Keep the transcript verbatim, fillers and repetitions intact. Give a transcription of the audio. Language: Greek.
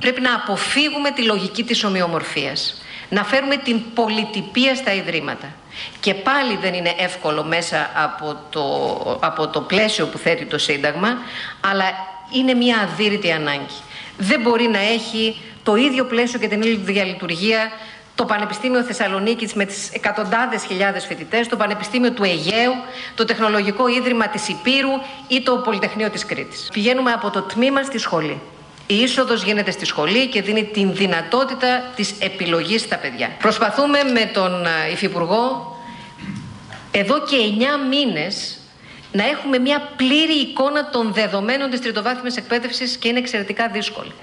Πρέπει να αποφύγουμε τη λογική της ομοιομορφίας, να φέρουμε την πολυτυπία στα ιδρύματα. Και πάλι δεν είναι εύκολο μέσα από το, από το πλαίσιο που θέτει το Σύνταγμα, αλλά είναι μια αδύρυτη ανάγκη. Δεν μπορεί να έχει το ίδιο πλαίσιο και την ίδια διαλειτουργία το Πανεπιστήμιο Θεσσαλονίκης με τις εκατοντάδες χιλιάδες φοιτητές, το Πανεπιστήμιο του Αιγαίου, το Τεχνολογικό Ίδρυμα της Ηπείρου ή το Πολυτεχνείο της Κρήτης. Πηγαίνουμε από το τμήμα στη σχολή. Η είσοδος γίνεται στη σχολή και δίνει την δυνατότητα της επιλογής στα παιδιά. Προσπαθούμε με τον Υφυπουργό εδώ και εννιά μήνες να έχουμε μια πλήρη εικόνα των δεδομένων της τριτοβάθμιας εκπαίδευσης και είναι εξαιρετικά δύσκολη.